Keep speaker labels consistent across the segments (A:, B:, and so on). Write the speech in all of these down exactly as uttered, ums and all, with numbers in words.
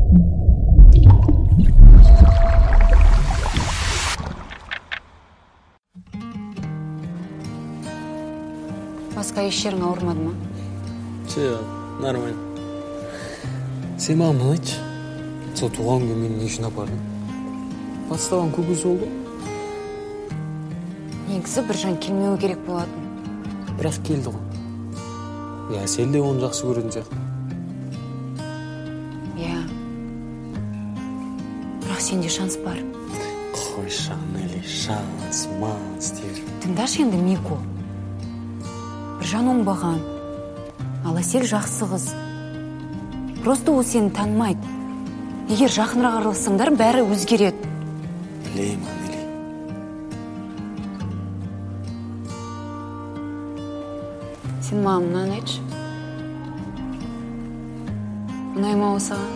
A: Басқа еш жерің ауырмады ма?
B: Жоқ, нормально. Сен маған мына айтшы, сол туған күнге мені не үшін апардың? Бастаған көкесі болды?
A: Негізі Біржан келмеуі керек болатын.
B: Бірақ келді ғой. Я, сен де оны жақсы көретін сияқты.
A: Я. Бірақ сенде шанс бар.
B: Қой Шанели, шанс, манс дер.
A: Тыңдашы енді Мико. Біржан оңбаған. Ал Әсел жақсы қыз. Просто ол сені танымайды. Егер жақынырақ аралассаңдар, бәрі өзгереді.
B: Білеймін, Анели.
A: Сен маған мынаны айтшы. Ұнай ма осыған?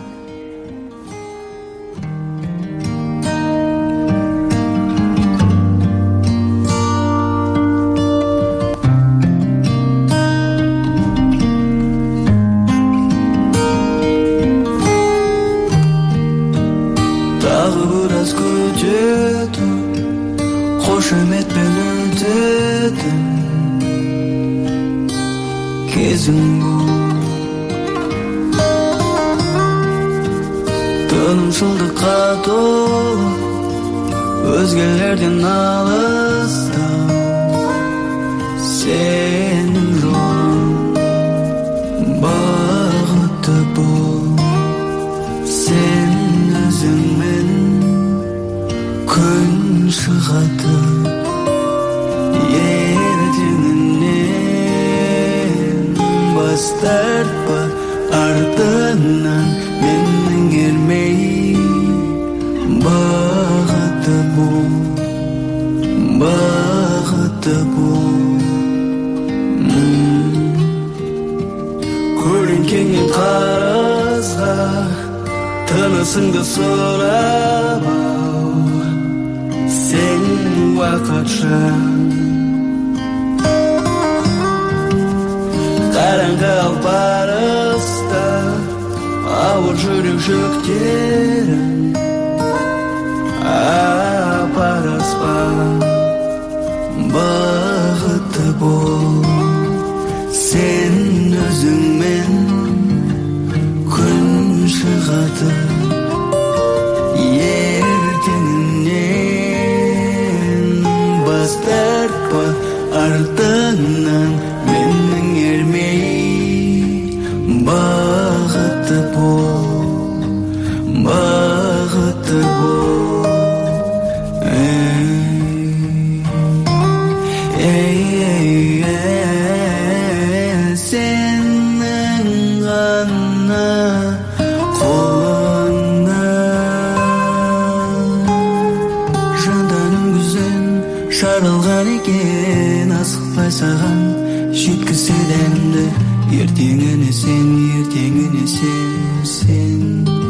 C: Қошеметпен өтетін кезің бұл, тынымшылдыққа толы, өзгелерден алыста сенің жолың бақытты бол. Сен өзіңмен күн шығады ертеңінен, бас тартпа артынан, менің ермей бақытты бол, бақытты бол. Көлеңкеңнен қарызға тынысыңды сұрама, сен уақытша қараңғы алпарыста ауыр жүрек жүктерін апараспа, бақытты бол. Сен өзіңмен күн шығады ертеңінен, бас тартпа артынан, менің ермей бақытты бол, бақытты бол. Сенің ғана қолыңда жанданым күзен жаралған екен, асықпай саған жеткізеді әнімді. Ертеңіне сен, ертеңіне сен, сен